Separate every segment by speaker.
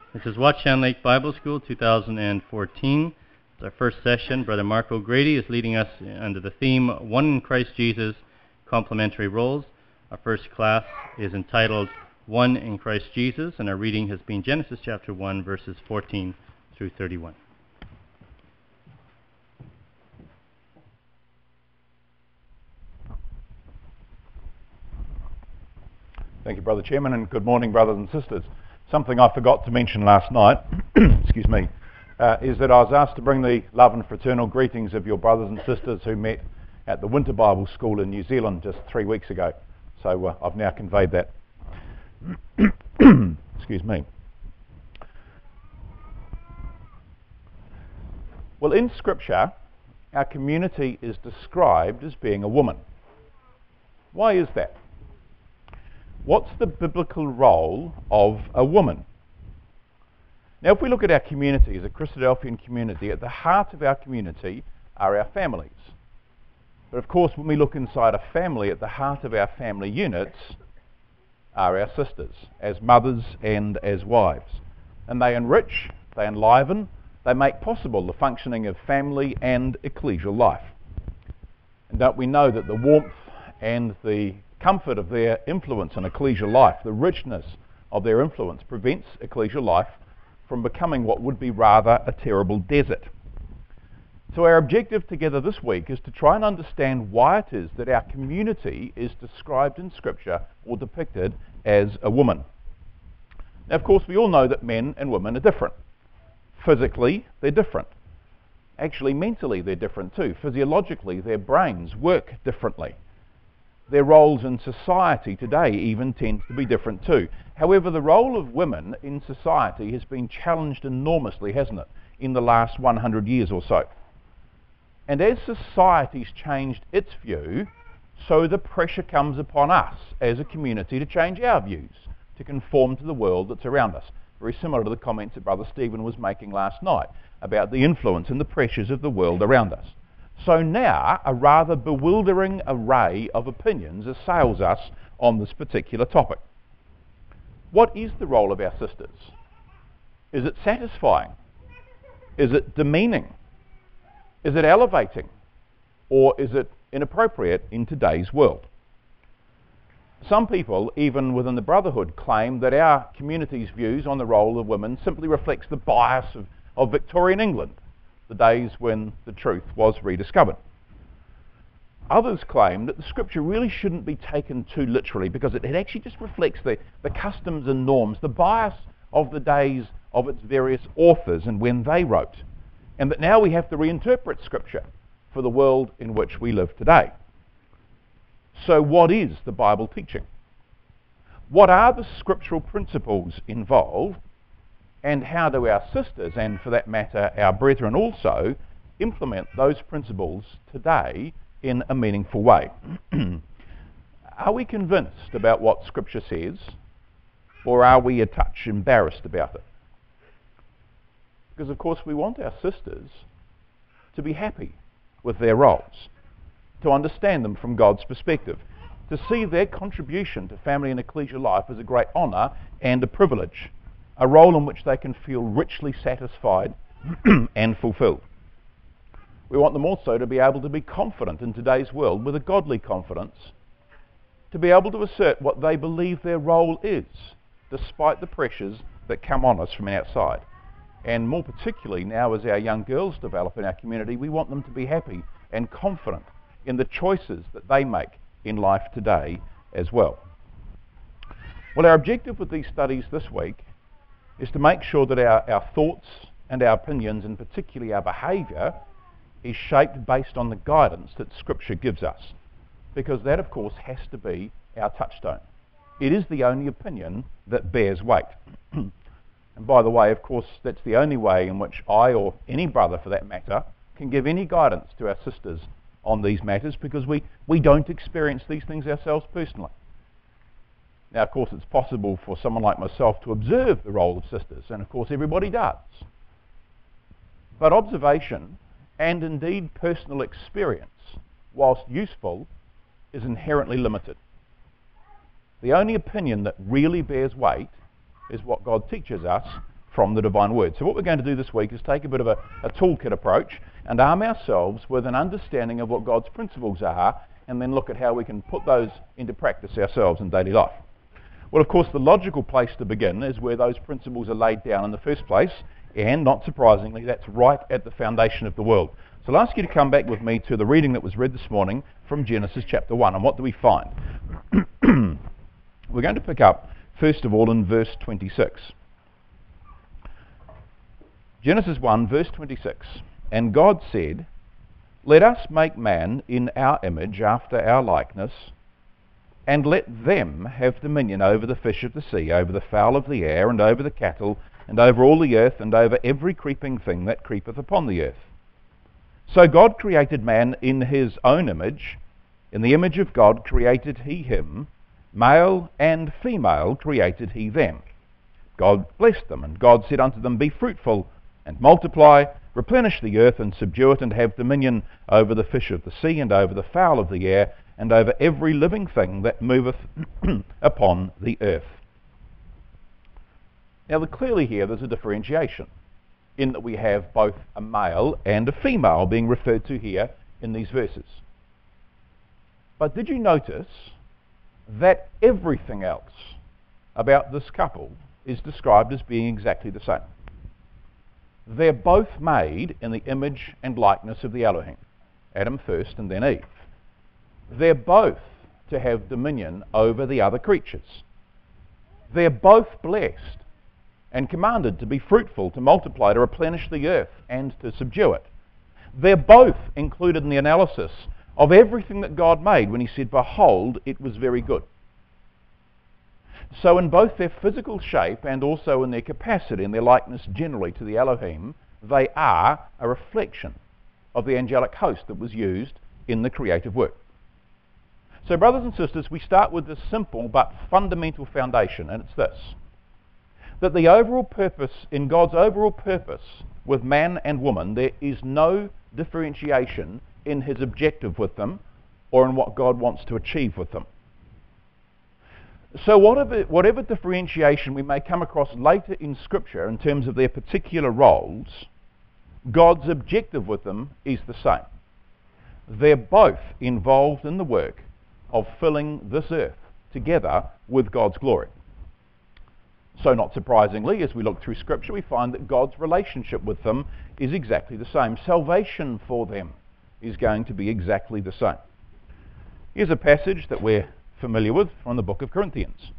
Speaker 1: This is Watchtown Lake Bible School 2014. It's our first session. Brother Mark O'Grady is leading us under the theme, One in Christ Jesus, Complementary Roles. Our first class is entitled One in Christ Jesus, and our reading has been Genesis chapter 1, verses 14 through 31.
Speaker 2: Thank you, Brother Chairman, and good morning, brothers and sisters. Something I forgot to mention last night, excuse me, is that I was asked to bring the love and fraternal greetings of your brothers and sisters who met at the Winter Bible School in New Zealand just 3 weeks ago. So I've now conveyed that. Excuse me. Well, in Scripture, our community is described as being a woman. Why is that? What's the biblical role of a woman? Now, if we look at our community as a Christadelphian community, at the heart of our community are our families. But of course, when we look inside a family, at the heart of our family units are our sisters, as mothers and as wives. And they enrich, they enliven, they make possible the functioning of family and ecclesial life. And don't we know that the warmth and the comfort of their influence in ecclesial life, the richness of their influence, prevents ecclesial life from becoming what would be rather a terrible desert. So our objective together this week is to try and understand why it is that our community is described in Scripture or depicted as a woman. Now, of course, we all know that men and women are different. Physically, they're different. Actually, mentally, they're different too. Physiologically, their brains work differently. Their roles in society today even tend to be different too. However, the role of women in society has been challenged enormously, hasn't it, in the last 100 years or so. And as society's changed its view, so the pressure comes upon us as a community to change our views, to conform to the world that's around us. Very similar to the comments that Brother Stephen was making last night about the influence and the pressures of the world around us. So now, a rather bewildering array of opinions assails us on this particular topic. What is the role of our sisters? Is it satisfying? Is it demeaning? Is it elevating? Or is it inappropriate in today's world? Some people, even within the Brotherhood, claim that our community's views on the role of women simply reflects the bias of Victorian England, the days when the truth was rediscovered. Others claim that the Scripture really shouldn't be taken too literally because it actually just reflects the customs and norms, the bias of the days of its various authors and when they wrote, and that now we have to reinterpret Scripture for the world in which we live today. So what is the Bible teaching? What are the scriptural principles involved? And how do our sisters, and for that matter our brethren also, implement those principles today in a meaningful way? Are we convinced about what Scripture says, or are we a touch embarrassed about it? Because of course we want our sisters to be happy with their roles, to understand them from God's perspective, to see their contribution to family and ecclesial life as a great honour and a privilege, a role in which they can feel richly satisfied and fulfilled. We want them also to be able to be confident in today's world with a godly confidence, to be able to assert what they believe their role is, despite the pressures that come on us from outside. And more particularly now as our young girls develop in our community, we want them to be happy and confident in the choices that they make in life today as well. Well, our objective with these studies this week is to make sure that our thoughts and our opinions, and particularly our behaviour, is shaped based on the guidance that Scripture gives us. Because that, of course, has to be our touchstone. It is the only opinion that bears weight. And by the way, of course, that's the only way in which I, or any brother for that matter, can give any guidance to our sisters on these matters, because we don't experience these things ourselves personally. Now, of course, it's possible for someone like myself to observe the role of sisters, and of course everybody does. But observation, and indeed personal experience, whilst useful, is inherently limited. The only opinion that really bears weight is what God teaches us from the divine word. So what we're going to do this week is take a bit of a toolkit approach and arm ourselves with an understanding of what God's principles are, and then look at how we can put those into practice ourselves in daily life. Well, of course, the logical place to begin is where those principles are laid down in the first place, and not surprisingly, that's right at the foundation of the world. So I'll ask you to come back with me to the reading that was read this morning from Genesis chapter 1. And what do we find? We're going to pick up, first of all, in verse 26. Genesis 1, verse 26. And God said, "Let us make man in our image, after our likeness, and let them have dominion over the fish of the sea, over the fowl of the air, and over the cattle, and over all the earth, and over every creeping thing that creepeth upon the earth." So God created man in his own image. In the image of God created he him. Male and female created he them. God blessed them, and God said unto them, "Be fruitful, and multiply, replenish the earth, and subdue it, and have dominion over the fish of the sea, and over the fowl of the air, and over every living thing that moveth upon the earth." Now, clearly here there's a differentiation, in that we have both a male and a female being referred to here in these verses. But did you notice that everything else about this couple is described as being exactly the same? They're both made in the image and likeness of the Elohim, Adam first and then Eve. They're both to have dominion over the other creatures. They're both blessed and commanded to be fruitful, to multiply, to replenish the earth, and to subdue it. They're both included in the analysis of everything that God made when he said, "Behold, it was very good." So in both their physical shape and also in their capacity and their likeness generally to the Elohim, they are a reflection of the angelic host that was used in the creative work. So brothers and sisters, we start with this simple but fundamental foundation, and it's this: that the overall purpose, in God's overall purpose with man and woman, there is no differentiation in his objective with them or in what God wants to achieve with them. So whatever differentiation we may come across later in Scripture in terms of their particular roles, God's objective with them is the same. They're both involved in the work of filling this earth together with God's glory. So not surprisingly, as we look through Scripture, we find that God's relationship with them is exactly the same. Salvation for them is going to be exactly the same. Here's a passage that we're familiar with from the book of Corinthians.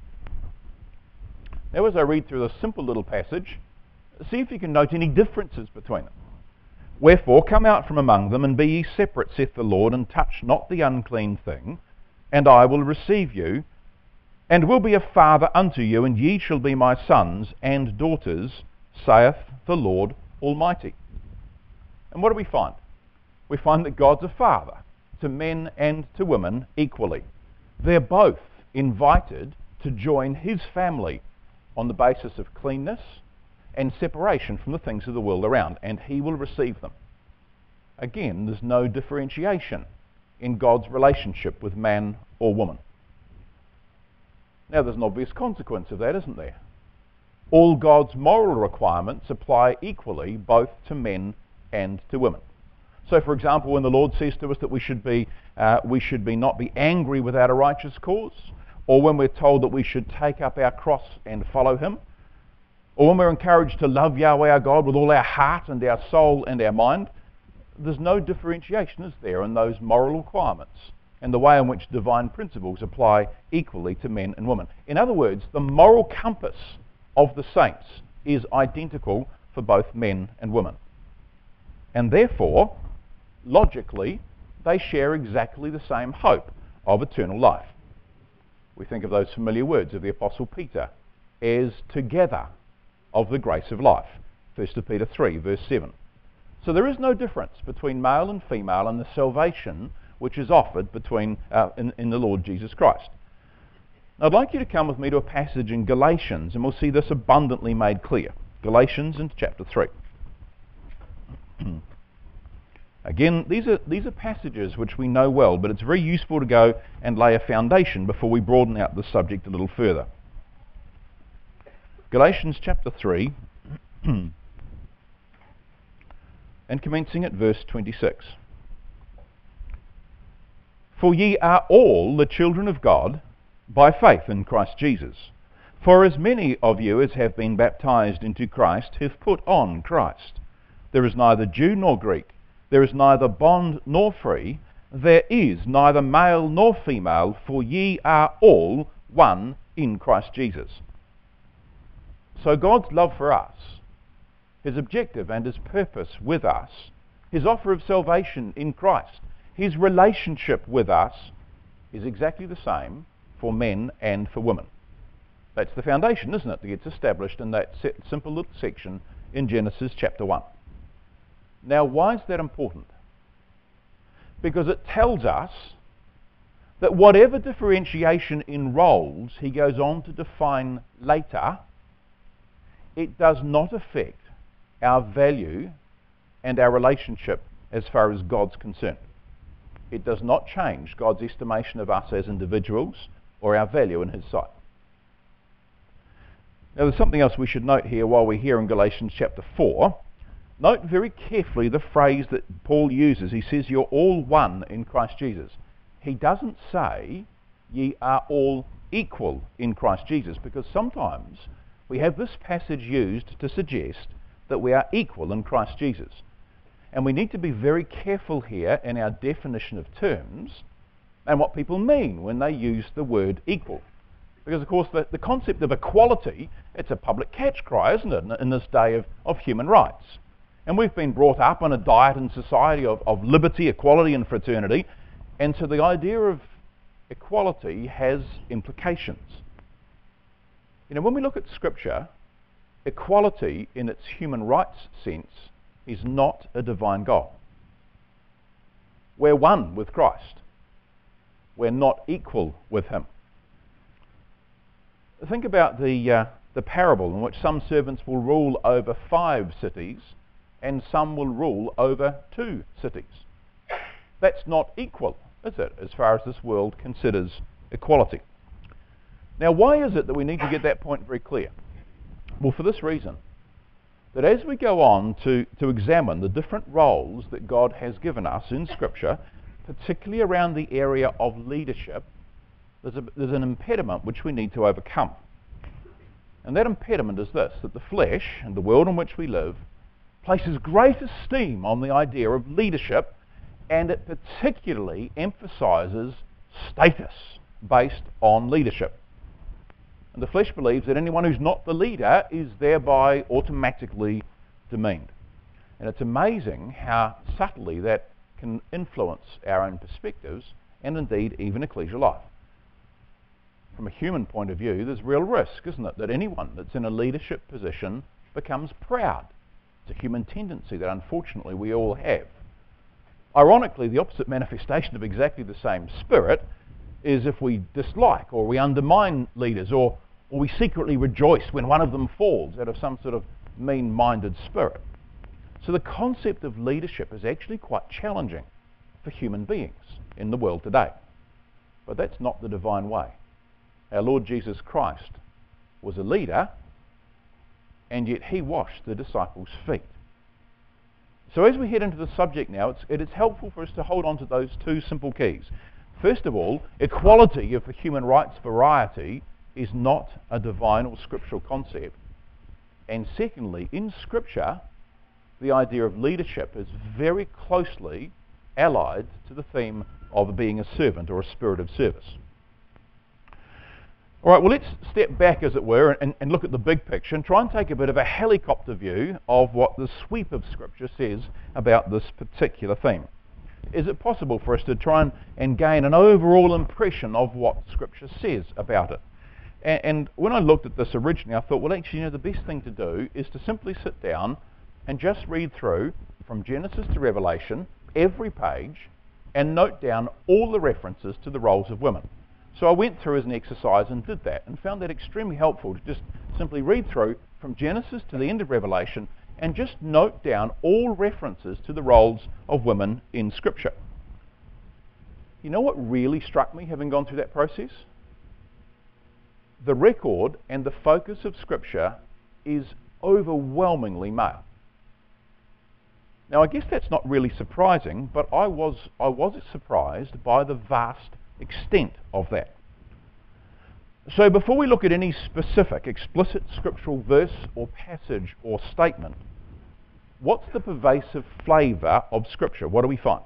Speaker 2: Now, as I read through this simple little passage, see if you can note any differences between them. "Wherefore come out from among them, and be ye separate, saith the Lord, and touch not the unclean thing, and I will receive you, and will be a father unto you, and ye shall be my sons and daughters, saith the Lord Almighty." And what do we find? We find that God's a father to men and to women equally. They're both invited to join his family on the basis of cleanness and separation from the things of the world around, and he will receive them. Again, there's no differentiation in God's relationship with man or woman. Now, there's an obvious consequence of that, isn't there? All God's moral requirements apply equally both to men and to women. So, for example, when the Lord says to us that we should not be angry without a righteous cause, or when we're told that we should take up our cross and follow him, or when we're encouraged to love Yahweh our God with all our heart and our soul and our mind, there's no differentiation, is there, in those moral requirements and the way in which divine principles apply equally to men and women. In other words, the moral compass of the saints is identical for both men and women. And therefore, logically, they share exactly the same hope of eternal life. We think of those familiar words of the Apostle Peter, heirs together of the grace of life. 1 Peter 3, verse 7. So there is no difference between male and female in the salvation which is offered between in the Lord Jesus Christ. I'd like you to come with me to a passage in Galatians, and we'll see this abundantly made clear. Galatians in chapter 3. Again, these are passages which we know well, but it's very useful to go and lay a foundation before we broaden out the subject a little further. Galatians chapter 3 and commencing at verse 26. For ye are all the children of God by faith in Christ Jesus. For as many of you as have been baptized into Christ have put on Christ. There is neither Jew nor Greek, there is neither bond nor free, there is neither male nor female, for ye are all one in Christ Jesus. So God's love for us, his objective and his purpose with us, his offer of salvation in Christ, his relationship with us is exactly the same for men and for women. That's the foundation, isn't it, that gets established in that simple little section in Genesis chapter 1. Now, why is that important? Because it tells us that whatever differentiation in roles he goes on to define later, it does not affect our value and our relationship as far as God's concerned. It does not change God's estimation of us as individuals or our value in his sight. Now, there's something else we should note here while we're here in Galatians chapter 4. Note very carefully the phrase that Paul uses. He says, you're all one in Christ Jesus. He doesn't say, ye are all equal in Christ Jesus, because sometimes we have this passage used to suggest that we are equal in Christ Jesus. And we need to be very careful here in our definition of terms and what people mean when they use the word equal. Because, of course, the concept of equality, it's a public catch cry, isn't it, in this day of human rights. And we've been brought up on a diet and society of liberty, equality and fraternity. And so the idea of equality has implications. You know, when we look at Scripture, equality in its human rights sense is not a divine goal. We're one with Christ. We're not equal with him. Think about the parable in which some servants will rule over 5 cities and some will rule over 2 cities. That's not equal, is it, as far as this world considers equality? Now, why is it that we need to get that point very clear? Well, for this reason, that as we go on to examine the different roles that God has given us in Scripture, particularly around the area of leadership, there's an impediment which we need to overcome. And that impediment is this, that the flesh and the world in which we live places great esteem on the idea of leadership, and it particularly emphasises status based on leadership. And the flesh believes that anyone who's not the leader is thereby automatically demeaned. And it's amazing how subtly that can influence our own perspectives and indeed even ecclesial life. From a human point of view, there's real risk, isn't it, that anyone that's in a leadership position becomes proud. It's a human tendency that unfortunately we all have. Ironically, the opposite manifestation of exactly the same spirit is if we dislike or we undermine leaders, or we secretly rejoice when one of them falls out of some sort of mean-minded spirit. So the concept of leadership is actually quite challenging for human beings in the world today. But that's not the divine way. Our Lord Jesus Christ was a leader, and yet he washed the disciples' feet. So as we head into the subject now, it is helpful for us to hold on to those 2 simple keys. First of all, equality of the human rights variety is not a divine or scriptural concept. And secondly, in Scripture, the idea of leadership is very closely allied to the theme of being a servant or a spirit of service. All right, well, let's step back, as it were, and look at the big picture and try and take a bit of a helicopter view of what the sweep of Scripture says about this particular theme. Is it possible for us to try and gain an overall impression of what Scripture says about it? And when I looked at this originally, I thought, well, actually, the best thing to do is to simply sit down and just read through from Genesis to Revelation, every page, and note down all the references to the roles of women. So I went through as an exercise and did that, and found that extremely helpful to just simply read through from Genesis to the end of Revelation and just note down all references to the roles of women in Scripture. You know what really struck me having gone through that process? the record and the focus of Scripture is overwhelmingly male. Now, I guess that's not really surprising, but I was surprised by the vast extent of that. So before we look at any specific, explicit scriptural verse or passage or statement, what's the pervasive flavour of Scripture? What do we find?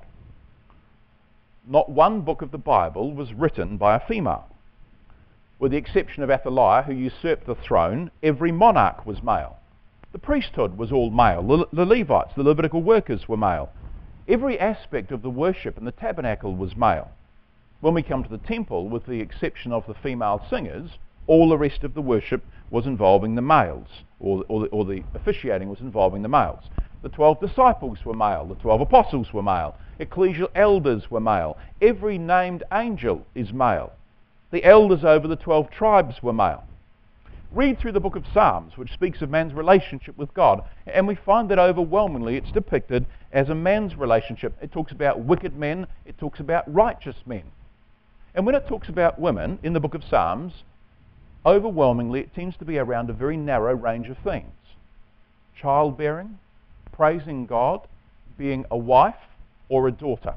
Speaker 2: Not one book of the Bible was written by a female. With the exception of Athaliah, who usurped the throne, every monarch was male. The priesthood was all male. The Levites, the Levitical workers, were male. Every aspect of the worship in the tabernacle was male. When we come to the temple, with the exception of the female singers, all the rest of the worship was involving the males, or the officiating was involving the males. The 12 disciples were male. The 12 apostles were male. Ecclesial elders were male. Every named angel is male. The elders over the 12 tribes were male. Read through the book of Psalms, which speaks of man's relationship with God, and we find that overwhelmingly it's depicted as a man's relationship. It talks about wicked men, it talks about righteous men. And when it talks about women in the book of Psalms, overwhelmingly it tends to be around a very narrow range of things. Childbearing, praising God, being a wife or a daughter.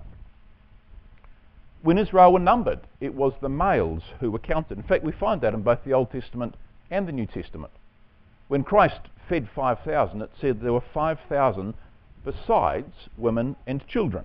Speaker 2: When Israel were numbered, it was the males who were counted. In fact, we find that in both the Old Testament and the New Testament. When Christ fed 5,000, it said there were 5,000 besides women and children.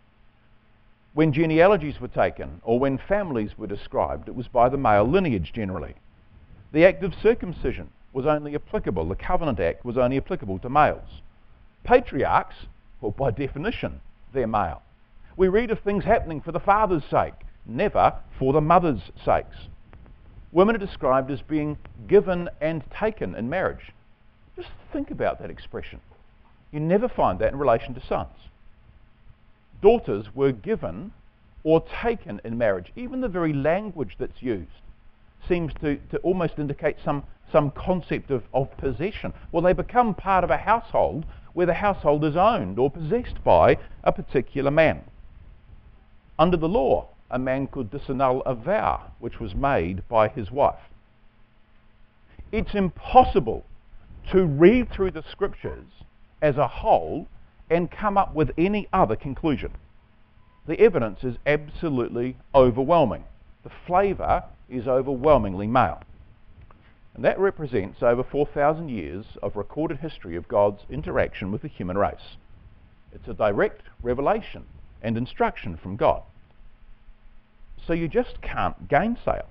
Speaker 2: When genealogies were taken, or when families were described, it was by the male lineage generally. The act of circumcision was only applicable, the Covenant Act was only applicable to males. Patriarchs, well, by definition, they're male. We read of things happening for the father's sake, never for the mother's sakes. Women are described as being given and taken in marriage. Just think about that expression. You never find that in relation to sons. Daughters were given or taken in marriage. Even the very language that's used seems to almost indicate some concept of possession. Well, they become part of a household where the household is owned or possessed by a particular man. Under the law, a man could disannul a vow which was made by his wife. It's impossible to read through the Scriptures as a whole and come up with any other conclusion. The evidence is absolutely overwhelming. The flavour is overwhelmingly male. And that represents over 4,000 years of recorded history of God's interaction with the human race. It's a direct revelation and instruction from God. So you just can't gainsay it.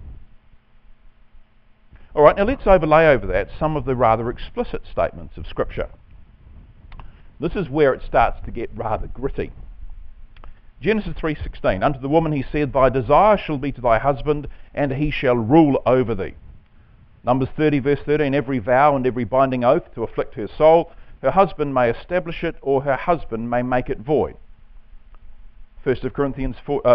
Speaker 2: All right, now let's overlay over that some of the rather explicit statements of Scripture. This is where it starts to get rather gritty. Genesis 3:16, unto the woman he said, thy desire shall be to thy husband, and he shall rule over thee. Numbers 30 verse 13, every vow and every binding oath to afflict her soul, her husband may establish it, or her husband may make it void. 1 Corinthians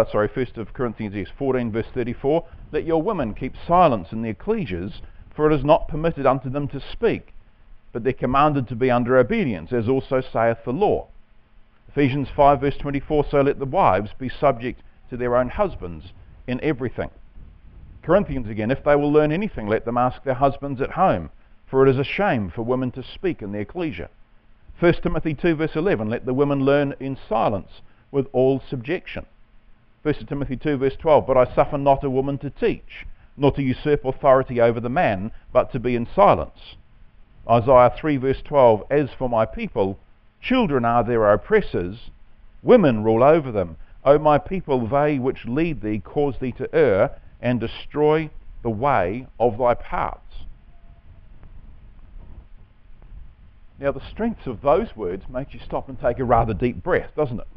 Speaker 2: 14 verse 34, let your women keep silence in the ecclesias, for it is not permitted unto them to speak, but they're commanded to be under obedience, as also saith the law. Ephesians 5 verse 24, so let the wives be subject to their own husbands in everything. Corinthians again, if they will learn anything, let them ask their husbands at home, for it is a shame for women to speak in the ecclesia. 1 Timothy 2 verse 11, let the women learn in silence with all subjection. 1 Timothy 2 verse 12, but I suffer not a woman to teach, nor to usurp authority over the man, but to be in silence. Isaiah 3 verse 12, as for my people, children are their oppressors, women rule over them. O my people, they which lead thee cause thee to err, and destroy the way of thy paths. Now the strength of those words makes you stop and take a rather deep breath, doesn't it?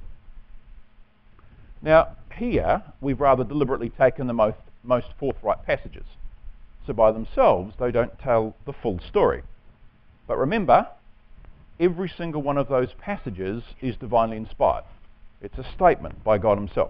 Speaker 2: Now here we've rather deliberately taken the most forthright passages. So by themselves they don't tell the full story. But remember, every single one of those passages is divinely inspired. It's a statement by God himself.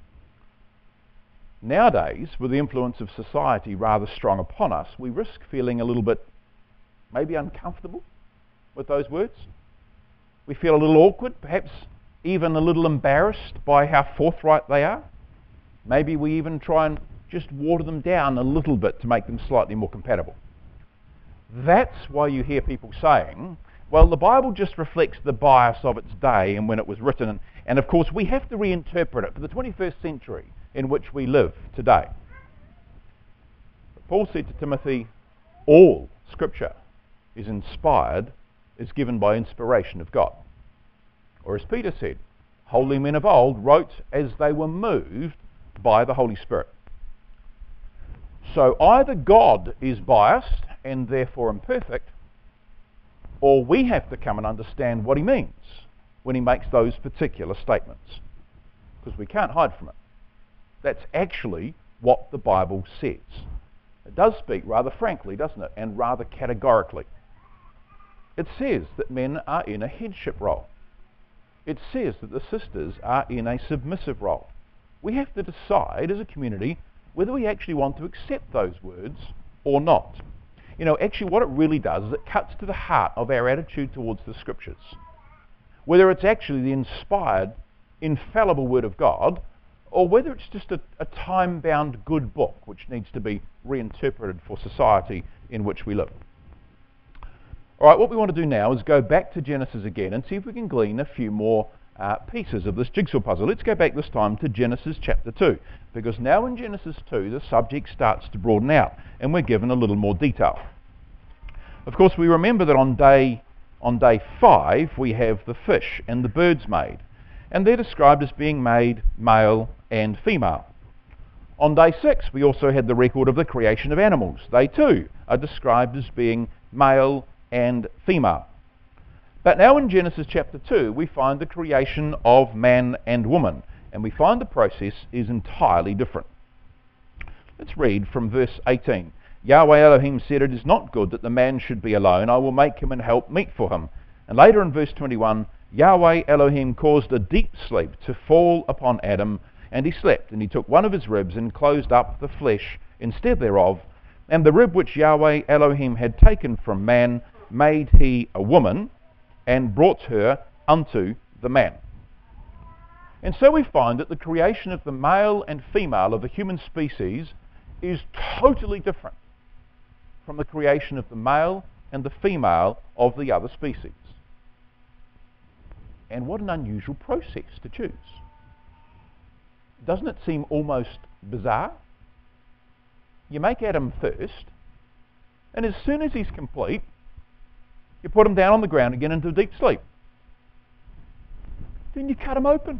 Speaker 2: Nowadays, with the influence of society rather strong upon us, we risk feeling a little bit maybe uncomfortable with those words. We feel a little awkward, perhaps even a little embarrassed by how forthright they are. Maybe we even try and just water them down a little bit to make them slightly more compatible. That's why you hear people saying, well, the Bible just reflects the bias of its day and when it was written, and of course we have to reinterpret it for the 21st century in which we live today. But Paul said to Timothy, all Scripture is inspired, is given by inspiration of God. Or as Peter said, holy men of old wrote as they were moved by the Holy Spirit. So either God is biased and therefore imperfect, or we have to come and understand what he means when he makes those particular statements, because we can't hide from it. That's actually what the Bible says. It does speak rather frankly, doesn't it, and rather categorically. It says that men are in a headship role. It says that the sisters are in a submissive role. We have to decide as a community whether we actually want to accept those words or not. You know, actually what it really does is it cuts to the heart of our attitude towards the Scriptures. Whether it's actually the inspired, infallible Word of God, or whether it's just a time-bound good book which needs to be reinterpreted for society in which we live. All right, what we want to do now is go back to Genesis again and see if we can glean a few more pieces of this jigsaw puzzle. Let's go back this time to Genesis chapter 2, because now in Genesis 2 the subject starts to broaden out and we're given a little more detail. Of course, we remember that on day 5 we have the fish and the birds made, and they're described as being made male and female. On day 6 we also had the record of the creation of animals. They too are described as being male and female. But now in Genesis chapter 2 we find the creation of man and woman, and we find the process is entirely different. Let's read from verse 18. Yahweh Elohim said, it is not good that the man should be alone. I will make him and help meet for him. And later in verse 21, Yahweh Elohim caused a deep sleep to fall upon Adam, and he slept, and he took one of his ribs and closed up the flesh instead thereof, and the rib which Yahweh Elohim had taken from man made he a woman, and brought her unto the man. And so we find that the creation of the male and female of the human species is totally different from the creation of the male and the female of the other species. And what an unusual process to choose. Doesn't it seem almost bizarre? You make Adam first, and as soon as he's complete, you put him down on the ground again into a deep sleep. Then you cut him open,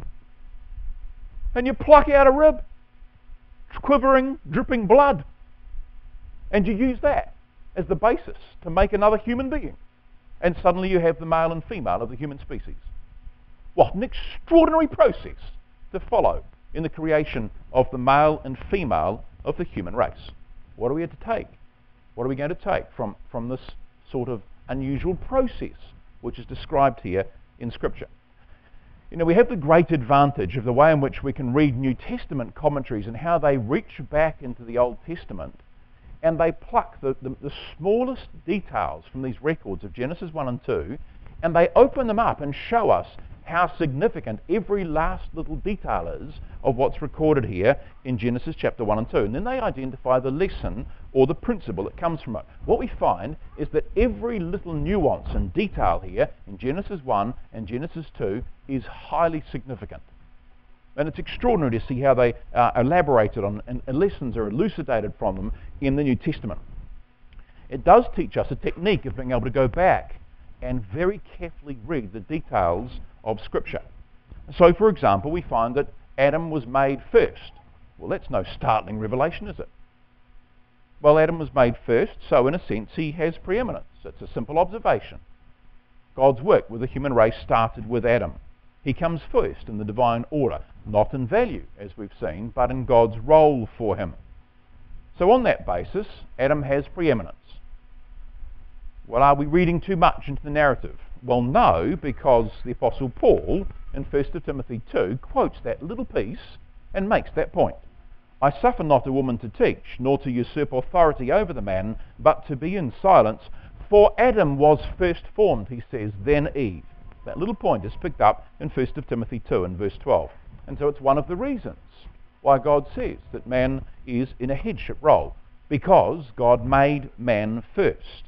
Speaker 2: and you pluck out a rib, quivering, dripping blood, and you use that as the basis to make another human being. And suddenly you have the male and female of the human species. What an extraordinary process to follow in the creation of the male and female of the human race. What are we to take? What are we going to take from this sort of unusual process which is described here in Scripture? You know, we have the great advantage of the way in which we can read New Testament commentaries and how they reach back into the Old Testament and they pluck the smallest details from these records of Genesis 1 and 2 and they open them up and show us how significant every last little detail is of what's recorded here in Genesis chapter 1 and 2. And then they identify the lesson or the principle that comes from it. What we find is that every little nuance and detail here in Genesis 1 and Genesis 2 is highly significant. And it's extraordinary to see how they are elaborated on and lessons are elucidated from them in the New Testament. It does teach us a technique of being able to go back and very carefully read the details of Scripture. So, for example, we find that Adam was made first. Well, that's no startling revelation, is it? Well, Adam was made first, so in a sense he has preeminence. It's a simple observation. God's work with the human race started with Adam. He comes first in the divine order, not in value, as we've seen, but in God's role for him. So on that basis, Adam has preeminence. Well, are we reading too much into the narrative? Well, no, because the Apostle Paul in 1 Timothy 2 quotes that little piece and makes that point. I suffer not a woman to teach, nor to usurp authority over the man, but to be in silence. For Adam was first formed, he says, then Eve. That little point is picked up in 1 Timothy 2 and verse 12. And so it's one of the reasons why God says that man is in a headship role, because God made man first.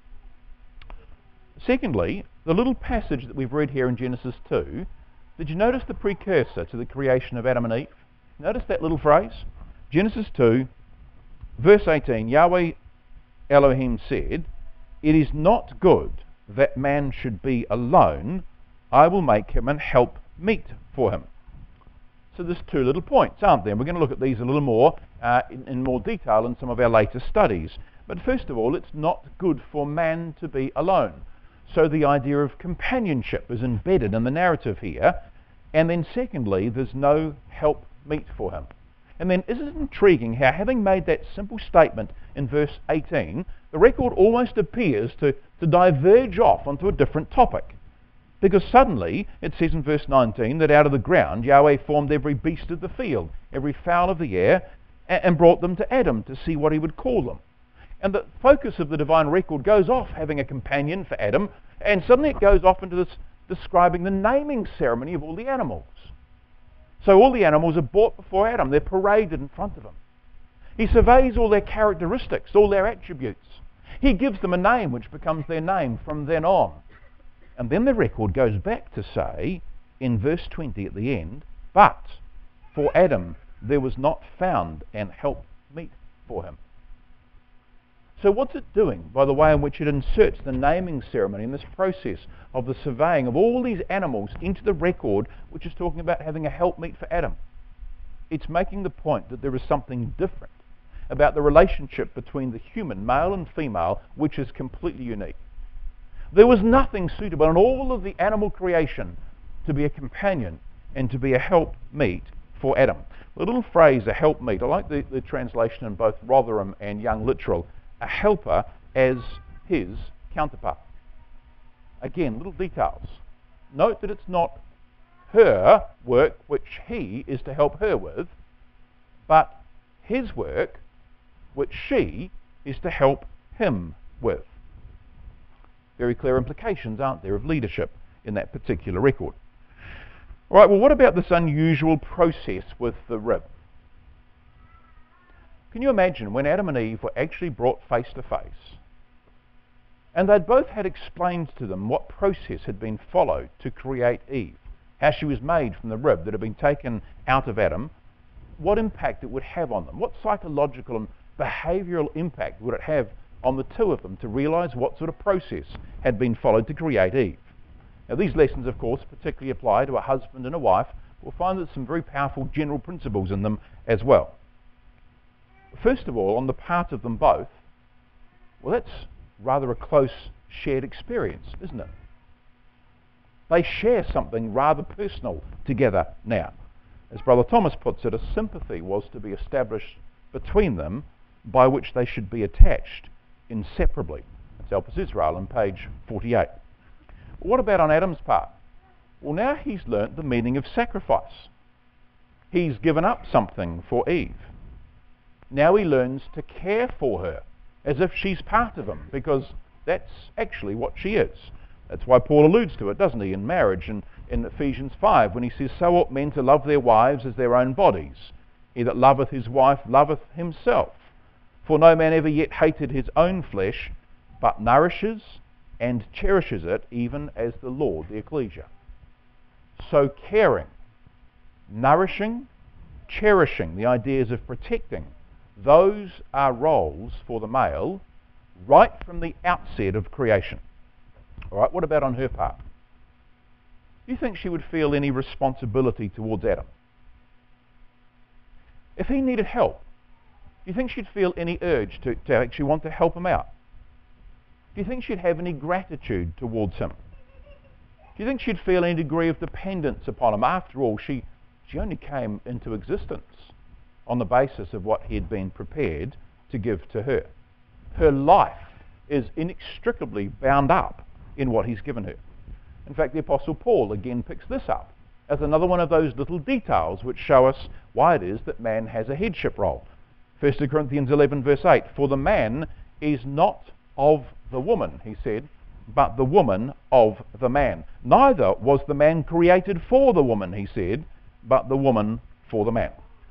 Speaker 2: Secondly, the little passage that we've read here in Genesis 2, did you notice the precursor to the creation of Adam and Eve? Notice that little phrase? Genesis 2, verse 18, Yahweh Elohim said, "It is not good that man should be alone. I will make him an help meet for him." So there's two little points, aren't there? And we're going to look at these a little more in more detail in some of our later studies. But first of all, it's not good for man to be alone. So the idea of companionship is embedded in the narrative here. And then secondly, there's no help meet for him. And then isn't it intriguing how, having made that simple statement in verse 18, the record almost appears to diverge off onto a different topic. Because suddenly, it says in verse 19, that out of the ground Yahweh formed every beast of the field, every fowl of the air, and brought them to Adam to see what he would call them. And the focus of the divine record goes off having a companion for Adam, and suddenly it goes off into this describing the naming ceremony of all the animals. So all the animals are brought before Adam. They're paraded in front of him. He surveys all their characteristics, all their attributes. He gives them a name which becomes their name from then on. And then the record goes back to say, in verse 20 at the end, "But for Adam there was not found an help meet for him." So what's it doing by the way in which it inserts the naming ceremony in this process of the surveying of all these animals into the record, which is talking about having a helpmeet for Adam? It's making the point that there is something different about the relationship between the human, male and female, which is completely unique. There was nothing suitable in all of the animal creation to be a companion and to be a helpmeet for Adam. The little phrase, a helpmeet, I like the translation in both Rotherham and Young Literal, a helper as his counterpart. Again, little details. Note that it's not her work which he is to help her with, but his work which she is to help him with. Very clear implications, aren't there, of leadership in that particular record. All right, well, what about this unusual process with the rib? Can you imagine when Adam and Eve were actually brought face to face, and they'd both had explained to them what process had been followed to create Eve, how she was made from the rib that had been taken out of Adam, what impact it would have on them, what psychological and behavioural impact would it have on the two of them to realise what sort of process had been followed to create Eve. Now these lessons, of course, particularly apply to a husband and a wife. We'll find that some very powerful general principles in them as well. First of all, on the part of them both, well, that's rather a close shared experience, isn't it? They share something rather personal together now. As Brother Thomas puts it, a sympathy was to be established between them by which they should be attached inseparably. That's Elpis Israel on page 48. What about on Adam's part? Well, now he's learnt the meaning of sacrifice. He's given up something for Eve. Now he learns to care for her as if she's part of him, because that's actually what she is. That's why Paul alludes to it, doesn't he, in marriage and in Ephesians 5, when he says, "So ought men to love their wives as their own bodies. He that loveth his wife loveth himself. For no man ever yet hated his own flesh, but nourishes and cherishes it, even as the Lord the ecclesia." So caring, nourishing, cherishing, the ideas of protecting, those are roles for the male right from the outset of creation. All right, what about on her part? Do you think she would feel any responsibility towards Adam? If he needed help, do you think she'd feel any urge to actually want to help him out? Do you think she'd have any gratitude towards him? Do you think she'd feel any degree of dependence upon him? After all, she only came into existence on the basis of what he had been prepared to give to her. Her life is inextricably bound up in what he's given her. In fact, the Apostle Paul again picks this up as another one of those little details which show us why it is that man has a headship role. 1 Corinthians 11 verse 8, "For the man is not of the woman," he said, "but the woman of the man. Neither was the man created for the woman," he said, "but the woman for the man."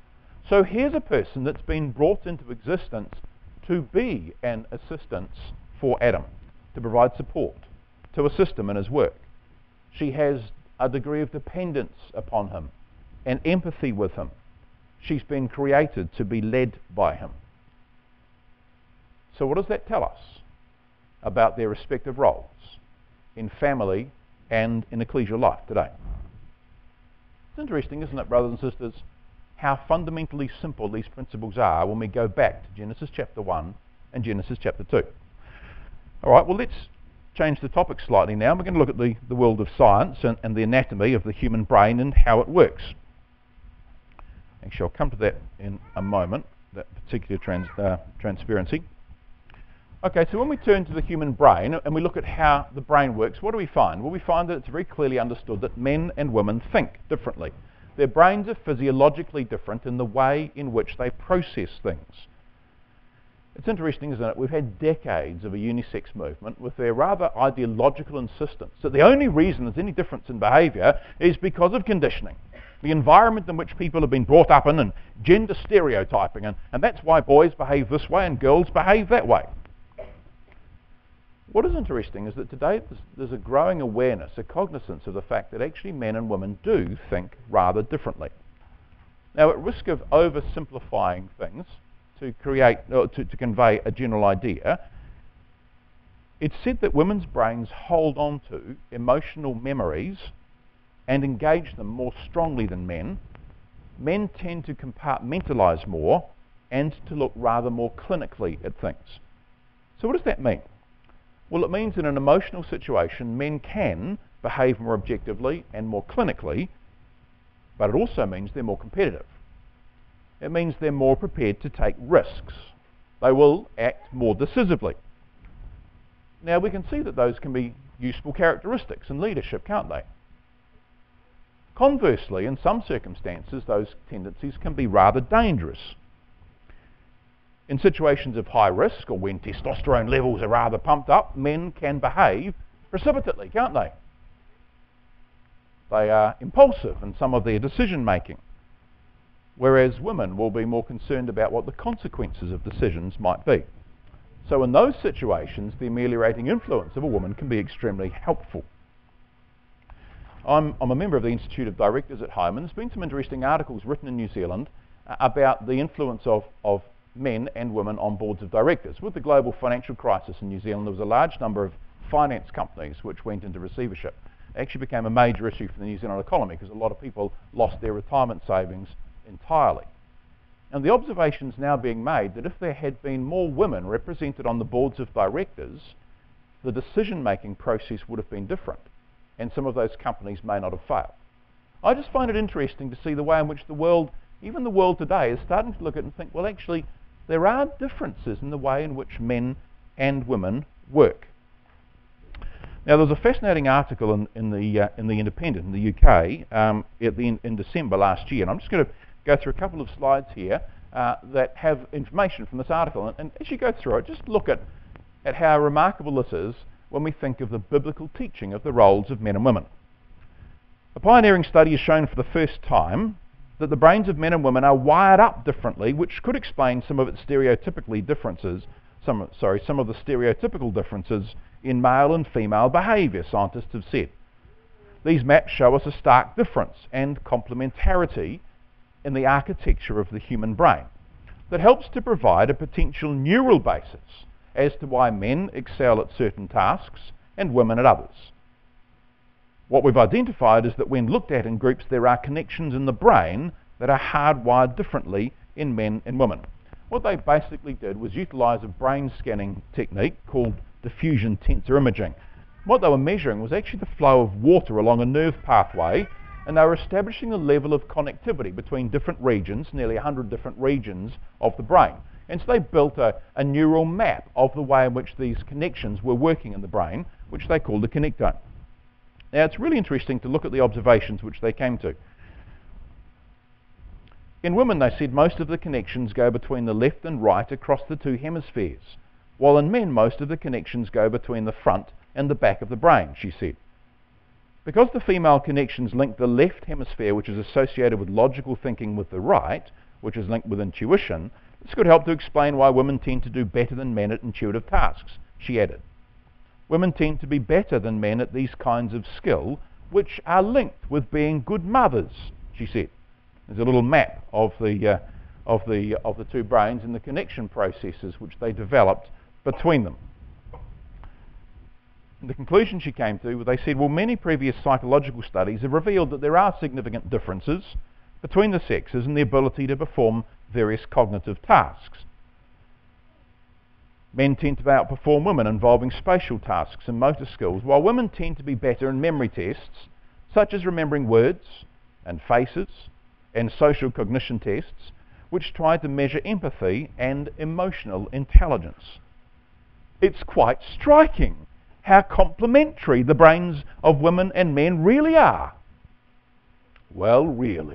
Speaker 2: So here's a person that's been brought into existence to be an assistance for Adam, to provide support, to assist him in his work. She has a degree of dependence upon him and empathy with him. She's been created to be led by him. So what does that tell us about their respective roles in family and in ecclesial life today? It's interesting, isn't it, brothers and sisters, how fundamentally simple these principles are when we go back to Genesis chapter 1 and Genesis chapter 2. All right, well, let's change the topic slightly now. We're going to look at the world of science and the anatomy of the human brain and how it works. Actually, I'll come to that in a moment, that particular transparency. Okay, so when we turn to the human brain and we look at how the brain works, what do we find? Well, we find that it's very clearly understood that men and women think differently. Their brains are physiologically different in the way in which they process things. It's interesting, isn't it? We've had decades of a unisex movement with their rather ideological insistence that the only reason there's any difference in behaviour is because of conditioning. The environment in which people have been brought up in and gender stereotyping, and that's why boys behave this way and girls behave that way. What is interesting is that today there's a growing awareness, a cognizance of the fact that actually men and women do think rather differently. Now, at risk of oversimplifying things to convey a general idea, it's said that women's brains hold on to emotional memories and engage them more strongly than men. Men tend to compartmentalise more and to look rather more clinically at things. So what does that mean? Well, it means in an emotional situation, men can behave more objectively and more clinically, but it also means they're more competitive. It means they're more prepared to take risks. They will act more decisively. Now, we can see that those can be useful characteristics in leadership, can't they? Conversely, in some circumstances, those tendencies can be rather dangerous. In situations of high risk, or when testosterone levels are rather pumped up, men can behave precipitately, can't they? They are impulsive in some of their decision making, whereas women will be more concerned about what the consequences of decisions might be. So in those situations, the ameliorating influence of a woman can be extremely helpful. I'm a member of the Institute of Directors at home, and there's been some interesting articles written in New Zealand about the influence of men and women on boards of directors. With the global financial crisis in New Zealand, there was a large number of finance companies which went into receivership. It actually became a major issue for the New Zealand economy because a lot of people lost their retirement savings entirely. And the observation's now being made that if there had been more women represented on the boards of directors, the decision-making process would have been different, and some of those companies may not have failed. I just find it interesting to see the way in which the world, even the world today, is starting to look at it and think, well, actually, there are differences in the way in which men and women work. Now, there was a fascinating article in the Independent in the UK in December last year, and I'm just going to go through a couple of slides here that have information from this article. And as you go through it, just look at how remarkable this is when we think of the biblical teaching of the roles of men and women. A pioneering study has shown for the first time that the brains of men and women are wired up differently, which could explain some of its stereotypical differences in male and female behaviour, scientists have said. These maps show us a stark difference and complementarity in the architecture of the human brain that helps to provide a potential neural basis as to why men excel at certain tasks and women at others. What we've identified is that when looked at in groups, there are connections in the brain that are hardwired differently in men and women. What they basically did was utilise a brain scanning technique called diffusion tensor imaging. What they were measuring was actually the flow of water along a nerve pathway, and they were establishing a level of connectivity between different regions, nearly 100 different regions of the brain. And so they built a neural map of the way in which these connections were working in the brain, which they called the connectome. Now, it's really interesting to look at the observations which they came to. In women, they said most of the connections go between the left and right across the two hemispheres, while in men, most of the connections go between the front and the back of the brain, she said. Because the female connections link the left hemisphere, which is associated with logical thinking, with the right, which is linked with intuition, this could help to explain why women tend to do better than men at intuitive tasks, she added. Women tend to be better than men at these kinds of skill, which are linked with being good mothers, she said. There's a little map of the two brains and the connection processes which they developed between them. And the conclusion she came to, they said, well, many previous psychological studies have revealed that there are significant differences between the sexes in the ability to perform various cognitive tasks. Men tend to outperform women involving spatial tasks and motor skills, while women tend to be better in memory tests, such as remembering words and faces, and social cognition tests, which try to measure empathy and emotional intelligence. It's quite striking how complementary the brains of women and men really are. Well, really.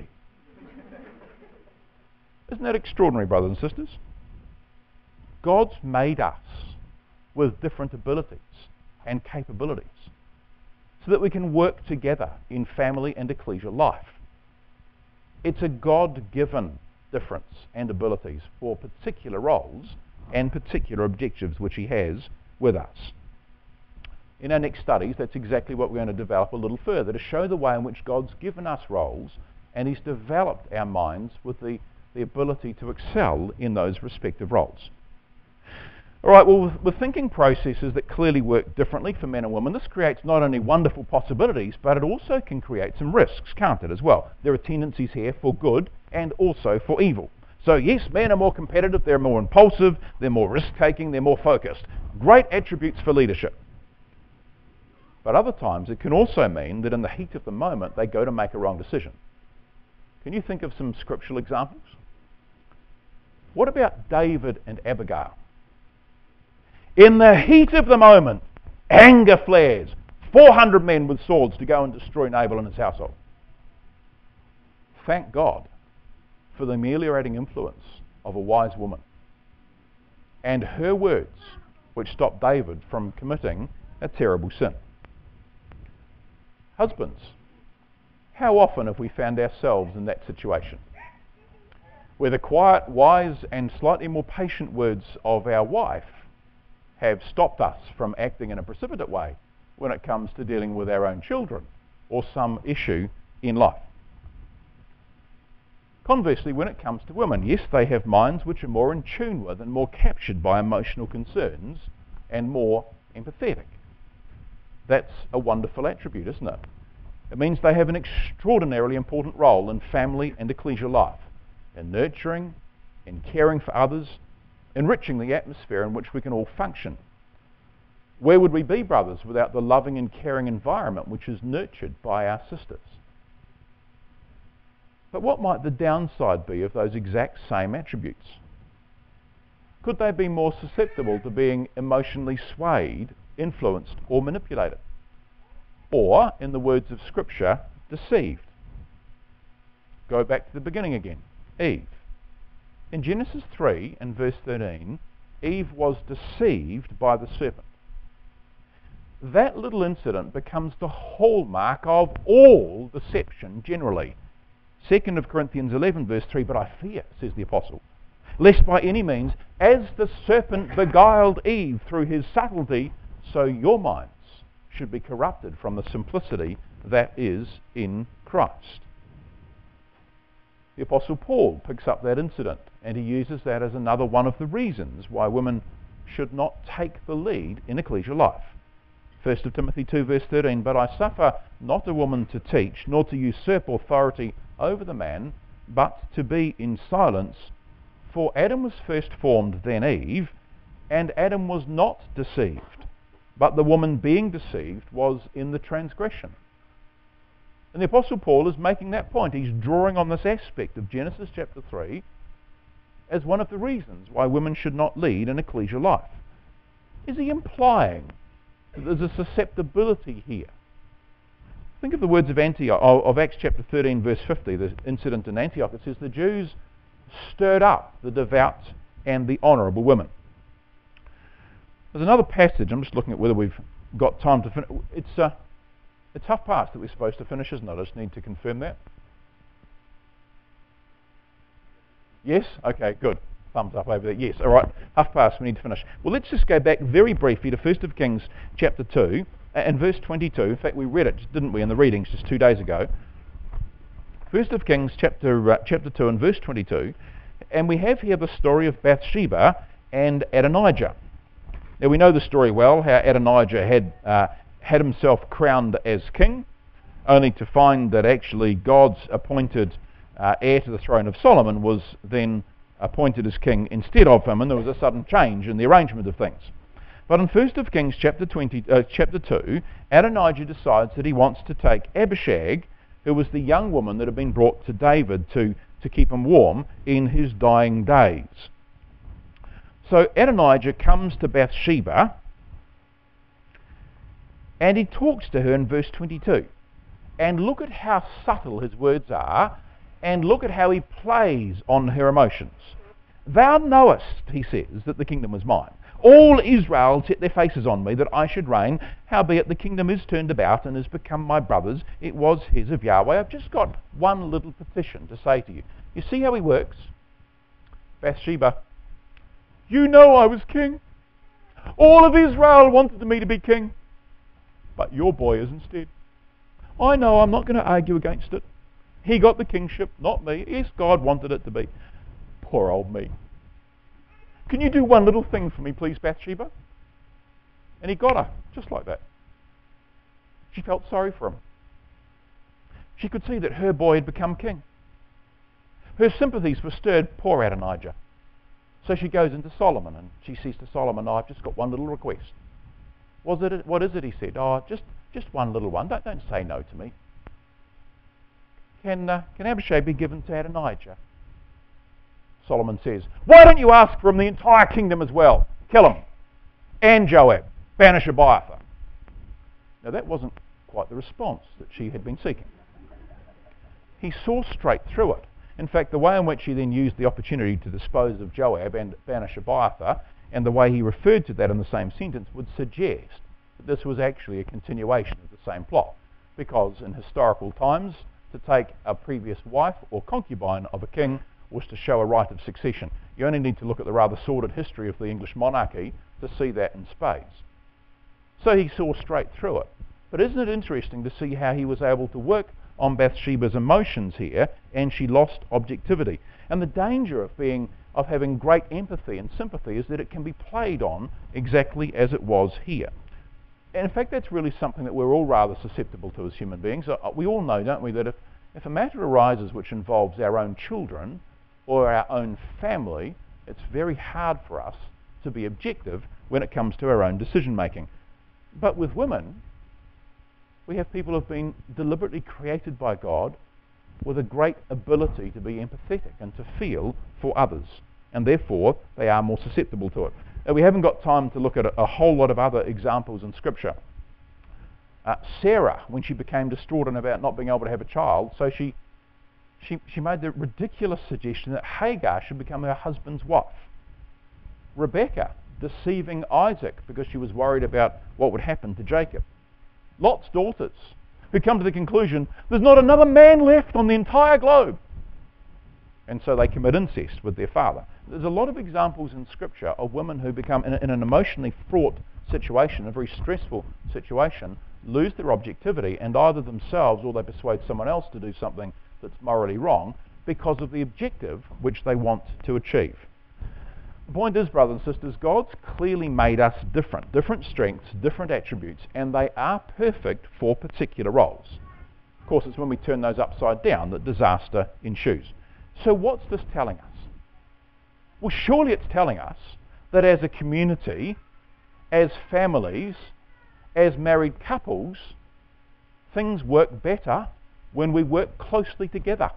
Speaker 2: Isn't that extraordinary, brothers and sisters? God's made us with different abilities and capabilities so that we can work together in family and ecclesial life. It's a God-given difference and abilities for particular roles and particular objectives which He has with us. In our next studies, that's exactly what we're going to develop a little further, to show the way in which God's given us roles and He's developed our minds with the ability to excel in those respective roles. All right, well, with thinking processes that clearly work differently for men and women, this creates not only wonderful possibilities, but it also can create some risks, can't it, as well? There are tendencies here for good and also for evil. So yes, men are more competitive, they're more impulsive, they're more risk-taking, they're more focused. Great attributes for leadership. But other times it can also mean that in the heat of the moment, they go to make a wrong decision. Can you think of some scriptural examples? What about David and Abigail? In the heat of the moment, anger flares. 400 men with swords to go and destroy Nabal and his household. Thank God for the ameliorating influence of a wise woman and her words, which stopped David from committing a terrible sin. Husbands, how often have we found ourselves in that situation, where the quiet, wise and slightly more patient words of our wife have stopped us from acting in a precipitate way when it comes to dealing with our own children or some issue in life? Conversely, when it comes to women, yes, they have minds which are more in tune with and more captured by emotional concerns and more empathetic. That's a wonderful attribute, isn't it? It means they have an extraordinarily important role in family and ecclesial life, in nurturing, in caring for others, enriching the atmosphere in which we can all function. Where would we be, brothers, without the loving and caring environment which is nurtured by our sisters? But what might the downside be of those exact same attributes? Could they be more susceptible to being emotionally swayed, influenced, or manipulated? Or, in the words of Scripture, deceived? Go back to the beginning again. Eve. In Genesis 3 and verse 13, Eve was deceived by the serpent. That little incident becomes the hallmark of all deception generally. 2 Corinthians 11 verse 3, but I fear, says the apostle, lest by any means, as the serpent beguiled Eve through his subtlety, so your minds should be corrupted from the simplicity that is in Christ. The Apostle Paul picks up that incident and he uses that as another one of the reasons why women should not take the lead in ecclesial life. 1 Timothy 2 verse 13, but I suffer not a woman to teach, nor to usurp authority over the man, but to be in silence. For Adam was first formed, then Eve, and Adam was not deceived, but the woman being deceived was in the transgression. And the Apostle Paul is making that point. He's drawing on this aspect of Genesis chapter 3 as one of the reasons why women should not lead an ecclesial life. Is he implying that there's a susceptibility here? Think of the words of Acts chapter 13 verse 50, the incident in Antioch. It says the Jews stirred up the devout and the honourable women. There's another passage, I'm just looking at whether we've got time to finish. It's a tough pass that we're supposed to finish, isn't it? I just need to confirm that. Yes? Okay, good. Thumbs up over there. Yes, all right. 1:30, we need to finish. Well, let's just go back very briefly to 1 of Kings chapter 2 and verse 22. In fact, we read it, didn't we, in the readings just 2 days ago. 1 of Kings chapter 2 and verse 22. And we have here the story of Bathsheba and Adonijah. Now, we know the story well, how Adonijah had himself crowned as king, only to find that actually God's appointed heir to the throne of Solomon was then appointed as king instead of him, and there was a sudden change in the arrangement of things. But in 1 of Kings chapter 2, Adonijah decides that he wants to take Abishag, who was the young woman that had been brought to David to keep him warm in his dying days. So Adonijah comes to Bathsheba, and he talks to her in verse 22. And look at how subtle his words are, and look at how he plays on her emotions. Thou knowest, he says, that the kingdom is mine. All Israel set their faces on me, that I should reign. Howbeit the kingdom is turned about, and has become my brother's. It was his of Yahweh. I've just got one little petition to say to you. You see how he works? Bathsheba, you know I was king. All of Israel wanted me to be king. But your boy is instead. I know, I'm not going to argue against it. He got the kingship, not me. Yes, God wanted it to be. Poor old me. Can you do one little thing for me, please, Bathsheba? And he got her, just like that. She felt sorry for him. She could see that her boy had become king. Her sympathies were stirred, poor Adonijah. So she goes into Solomon, and she says to Solomon, I've just got one little request. What is it, he said? Oh, just one little one. Don't say no to me. Can Abishag be given to Adonijah? Solomon says, why don't you ask for him the entire kingdom as well? Kill him. And Joab. Banish Abiathar. Now that wasn't quite the response that she had been seeking. He saw straight through it. In fact, the way in which he then used the opportunity to dispose of Joab and banish Abiathar, and the way he referred to that in the same sentence, would suggest that this was actually a continuation of the same plot. Because in historical times, to take a previous wife or concubine of a king was to show a right of succession. You only need to look at the rather sordid history of the English monarchy to see that in spades. So he saw straight through it. But isn't it interesting to see how he was able to work on Bathsheba's emotions here, and she lost objectivity? And the danger of having great empathy and sympathy is that it can be played on exactly as it was here. And in fact, that's really something that we're all rather susceptible to as human beings. We all know, don't we, that if a matter arises which involves our own children or our own family, it's very hard for us to be objective when it comes to our own decision making. But with women, we have people who have been deliberately created by God with a great ability to be empathetic and to feel for others, and therefore they are more susceptible to it. We haven't got time to look at a whole lot of other examples in Scripture. Sarah, when she became distraught about not being able to have a child, so she made the ridiculous suggestion that Hagar should become her husband's wife. Rebecca, deceiving Isaac because she was worried about what would happen to Jacob. Lot's daughters, who come to the conclusion there's not another man left on the entire globe. And so they commit incest with their father. There's a lot of examples in Scripture of women who become, in an emotionally fraught situation, a very stressful situation, lose their objectivity, and either themselves or they persuade someone else to do something that's morally wrong because of the objective which they want to achieve. The point is, brothers and sisters, God's clearly made us different strengths, different attributes, and they are perfect for particular roles. Of course, it's when we turn those upside down that disaster ensues. So what's this telling us? Well, surely it's telling us that as a community, as families, as married couples, things work better when we work closely together.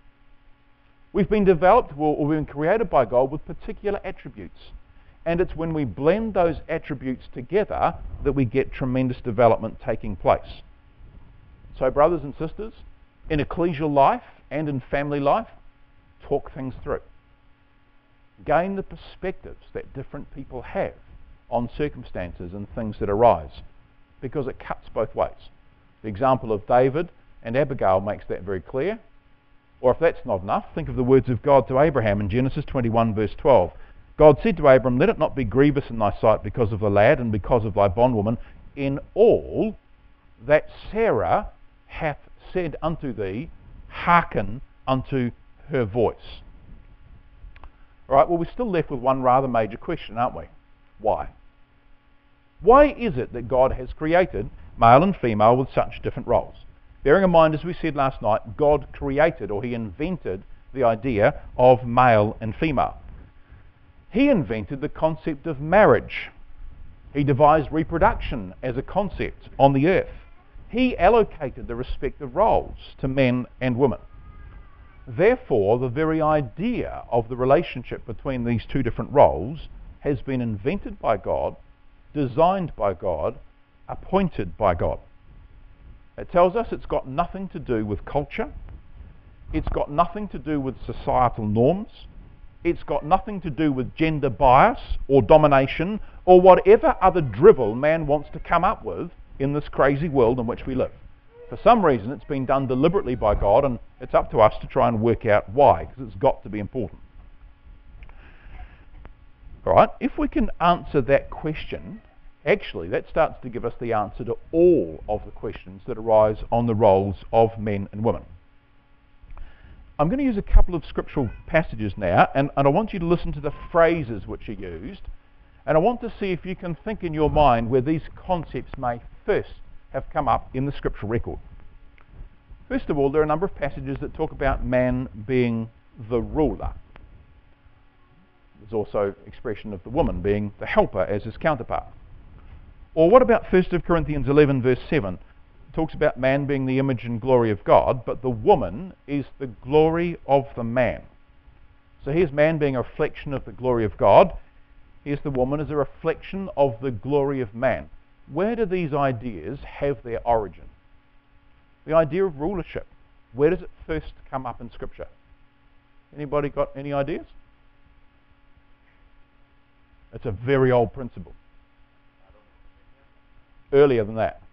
Speaker 2: We've been developed, or we've been created by God with particular attributes. And it's when we blend those attributes together that we get tremendous development taking place. So brothers and sisters, in ecclesial life and in family life, talk things through. Gain the perspectives that different people have on circumstances and things that arise, because it cuts both ways. The example of David and Abigail makes that very clear. Or if that's not enough, think of the words of God to Abraham in Genesis 21 verse 12. God said to Abram, "Let it not be grievous in thy sight because of the lad and because of thy bondwoman, in all that Sarah hath said unto thee, hearken unto her voice." All right, well, we're still left with one rather major question, aren't we? Why? Why is it that God has created male and female with such different roles? Bearing in mind, as we said last night, God created, or he invented, the idea of male and female. He invented the concept of marriage. He devised reproduction as a concept on the earth. He allocated the respective roles to men and women. Therefore, the very idea of the relationship between these two different roles has been invented by God, designed by God, appointed by God. It tells us it's got nothing to do with culture. It's got nothing to do with societal norms. It's got nothing to do with gender bias or domination or whatever other drivel man wants to come up with in this crazy world in which we live. For some reason, it's been done deliberately by God, and it's up to us to try and work out why, because it's got to be important. All right, if we can answer that question, actually, that starts to give us the answer to all of the questions that arise on the roles of men and women. I'm going to use a couple of scriptural passages now, and I want you to listen to the phrases which are used, and I want to see if you can think in your mind where these concepts may first have come up in the scriptural record. First of all, there are a number of passages that talk about man being the ruler. There's also expression of the woman being the helper as his counterpart. Or what about 1 Corinthians 11 verse 7? It talks about man being the image and glory of God, but the woman is the glory of the man. So here's man being a reflection of the glory of God. Here's the woman as a reflection of the glory of man. Where do these ideas have their origin? The idea of rulership. Where does it first come up in Scripture? Anybody got any ideas? It's a very old principle. Earlier than that.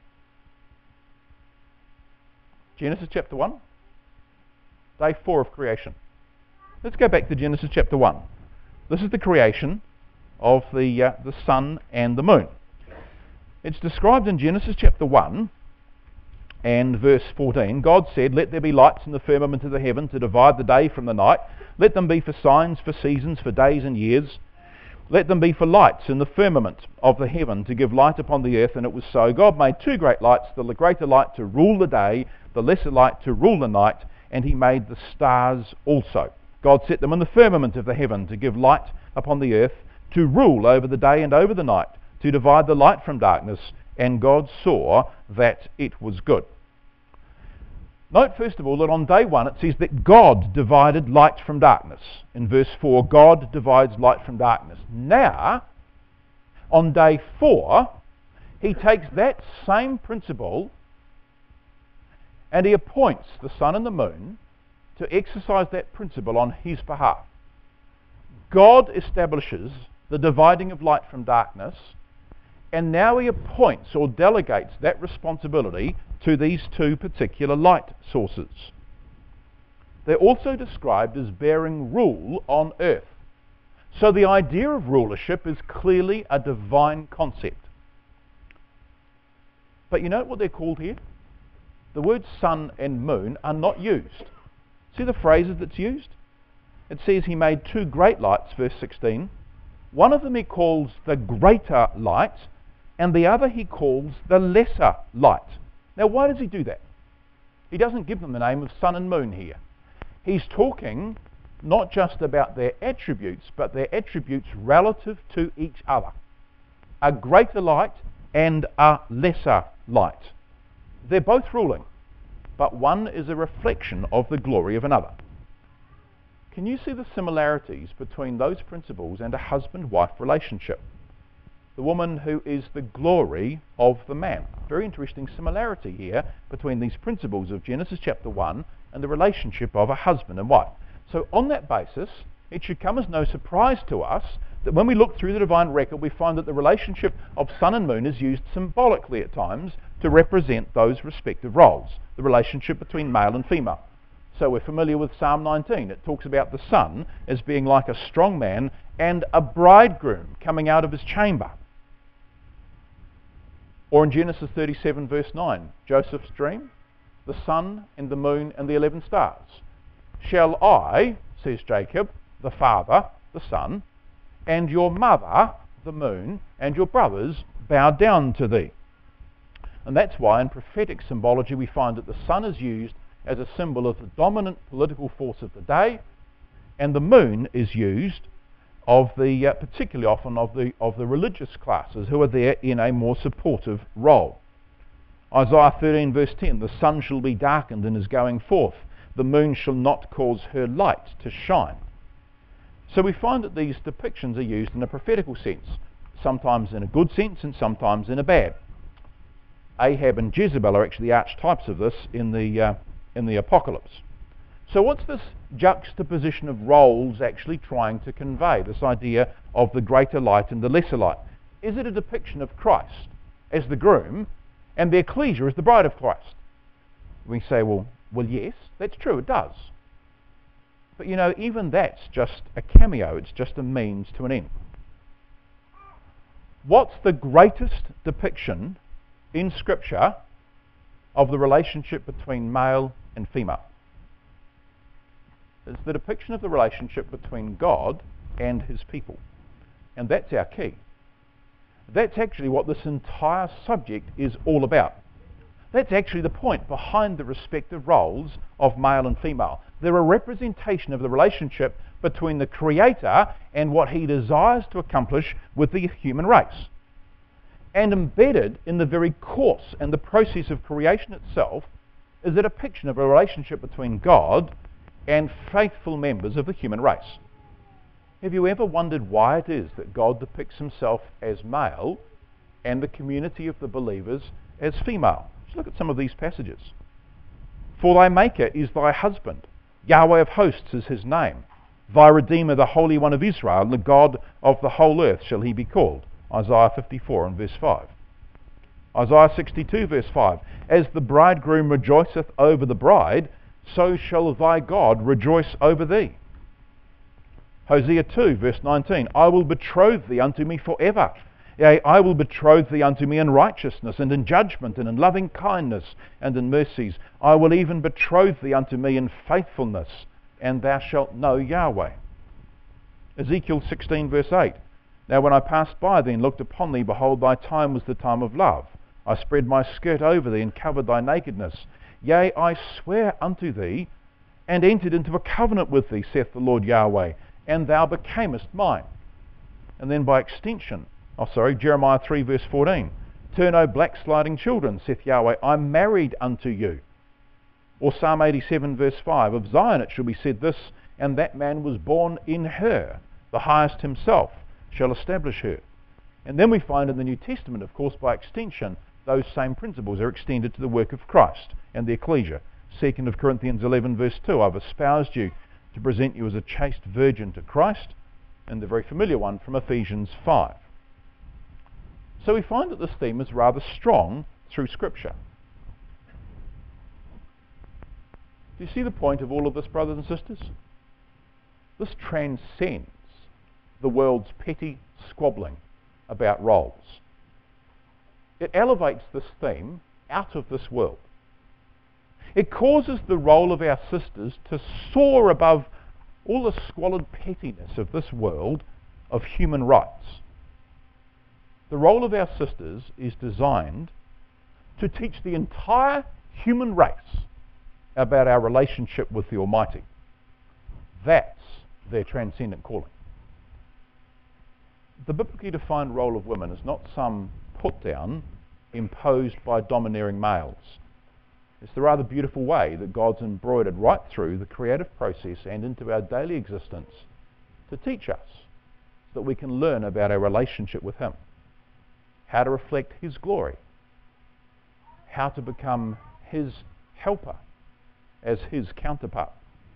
Speaker 2: Genesis chapter 1. Day 4 of creation. Let's go back to Genesis chapter 1. This is the creation of the sun and the moon. It's described in Genesis chapter 1 and verse 14. God said, "Let there be lights in the firmament of the heaven to divide the day from the night. Let them be for signs, for seasons, for days and years. Let them be for lights in the firmament of the heaven to give light upon the earth." And it was so. God made two great lights, the greater light to rule the day, the lesser light to rule the night, and he made the stars also. God set them in the firmament of the heaven to give light upon the earth, to rule over the day and over the night, to divide the light from darkness, and God saw that it was good. Note first of all that on day 1 it says that God divided light from darkness. In verse 4, God divides light from darkness. Now, on day 4, he takes that same principle and he appoints the sun and the moon to exercise that principle on his behalf. God establishes the dividing of light from darkness, and now he appoints or delegates that responsibility to these two particular light sources. They're also described as bearing rule on earth. So the idea of rulership is clearly a divine concept. But you know what they're called here? The words sun and moon are not used. See the phrases that's used? It says he made two great lights, verse 16. One of them he calls the greater light, and the other he calls the lesser light. Now, why does he do that? He doesn't give them the name of sun and moon here. He's talking not just about their attributes, but their attributes relative to each other. A greater light and a lesser light. They're both ruling, but one is a reflection of the glory of another. Can you see the similarities between those principles and a husband-wife relationship? The woman who is the glory of the man. Very interesting similarity here between these principles of Genesis chapter 1 and the relationship of a husband and wife. So on that basis, it should come as no surprise to us that when we look through the divine record, we find that the relationship of sun and moon is used symbolically at times to represent those respective roles, the relationship between male and female. So we're familiar with Psalm 19. It talks about the son as being like a strong man and a bridegroom coming out of his chamber. Or in Genesis 37 verse 9, Joseph's dream, the sun and the moon and the 11 stars. Shall I, says Jacob, the father, the son, and your mother, the moon, and your brothers bow down to thee? And that's why in prophetic symbology we find that the sun is used as a symbol of the dominant political force of the day, and the moon is used of the particularly often of the religious classes who are there in a more supportive role. Isaiah 13 verse 10, the sun shall be darkened in his going forth, the moon shall not cause her light to shine. So we find that these depictions are used in a prophetical sense, sometimes in a good sense and sometimes in a bad. Ahab and Jezebel are actually the archetypes of this in the Apocalypse. So what's this juxtaposition of roles actually trying to convey, this idea of the greater light and the lesser light? Is it a depiction of Christ as the groom and the ecclesia as the bride of Christ? We say, well yes, that's true, it does. But even that's just a cameo, it's just a means to an end. What's the greatest depiction in Scripture of the relationship between male and female? It's the depiction of the relationship between God and his people. And that's our key. That's actually what this entire subject is all about. That's actually the point behind the respective roles of male and female. They're a representation of the relationship between the Creator and what he desires to accomplish with the human race. And embedded in the very course and the process of creation itself is a depiction of a relationship between God and faithful members of the human race. Have you ever wondered why it is that God depicts himself as male and the community of the believers as female? Let's look at some of these passages. For thy Maker is thy husband, Yahweh of hosts is his name. Thy Redeemer, the Holy One of Israel, the God of the whole earth shall he be called. Isaiah 54 and verse 5. Isaiah 62 verse 5. As the bridegroom rejoiceth over the bride, so shall thy God rejoice over thee. Hosea 2 verse 19. I will betroth thee unto me forever. Yea, I will betroth thee unto me in righteousness, and in judgment, and in loving kindness, and in mercies. I will even betroth thee unto me in faithfulness, and thou shalt know Yahweh. Ezekiel 16 verse 8. Now when I passed by thee and looked upon thee, behold, thy time was the time of love. I spread my skirt over thee and covered thy nakedness. Yea, I swear unto thee, and entered into a covenant with thee, saith the Lord Yahweh, and thou becamest mine. And then by extension, Jeremiah 3 verse 14. Turn, O backsliding children, saith Yahweh, I married unto you. Or Psalm 87 verse 5. Of Zion it shall be said this, and that man was born in her. The highest himself shall establish her. And then we find in the New Testament, of course, by extension, those same principles are extended to the work of Christ and the ecclesia. 2 Corinthians 11 verse 2, I've espoused you to present you as a chaste virgin to Christ, and the very familiar one from Ephesians 5. So we find that this theme is rather strong through Scripture. Do you see the point of all of this, brothers and sisters? This transcends the world's petty squabbling about roles. It elevates this theme out of this world. It causes the role of our sisters to soar above all the squalid pettiness of this world of human rights. The role of our sisters is designed to teach the entire human race about our relationship with the Almighty. That's their transcendent calling. The biblically defined role of women is not some put-down imposed by domineering males. It's the rather beautiful way that God's embroidered right through the creative process and into our daily existence to teach us so that we can learn about our relationship with Him, how to reflect His glory, how to become His helper as His counterpart.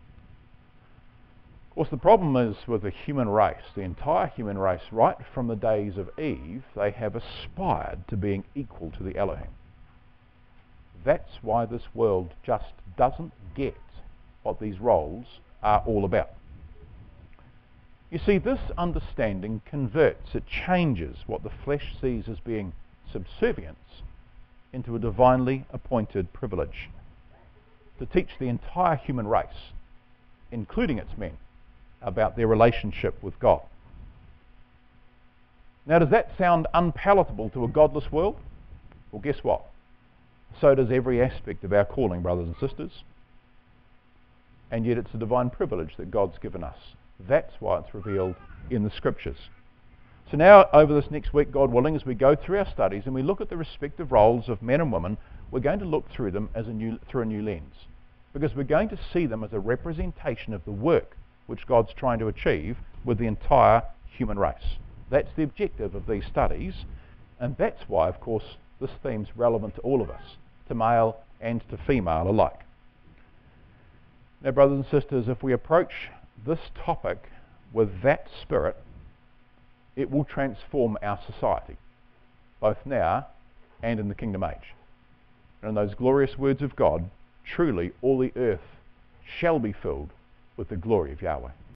Speaker 2: Of course, the problem is with the human race, the entire human race, right from the days of Eve, they have aspired to being equal to the Elohim. That's why this world just doesn't get what these roles are all about. You see, this understanding converts, it changes what the flesh sees as being subservience into a divinely appointed privilege to teach the entire human race, including its men, about their relationship with God. Now, does that sound unpalatable to a godless world? Well, guess what? So does every aspect of our calling, brothers and sisters. And yet it's a divine privilege that God's given us. That's why it's revealed in the Scriptures. So now, over this next week, God willing, as we go through our studies and we look at the respective roles of men and women, we're going to look through them through a new lens. Because we're going to see them as a representation of the work which God's trying to achieve with the entire human race. That's the objective of these studies, and that's why, of course, this theme's relevant to all of us, to male and to female alike. Now, brothers and sisters, if we approach this topic with that spirit, it will transform our society, both now and in the kingdom age. And in those glorious words of God, truly all the earth shall be filled with the glory of Yahweh.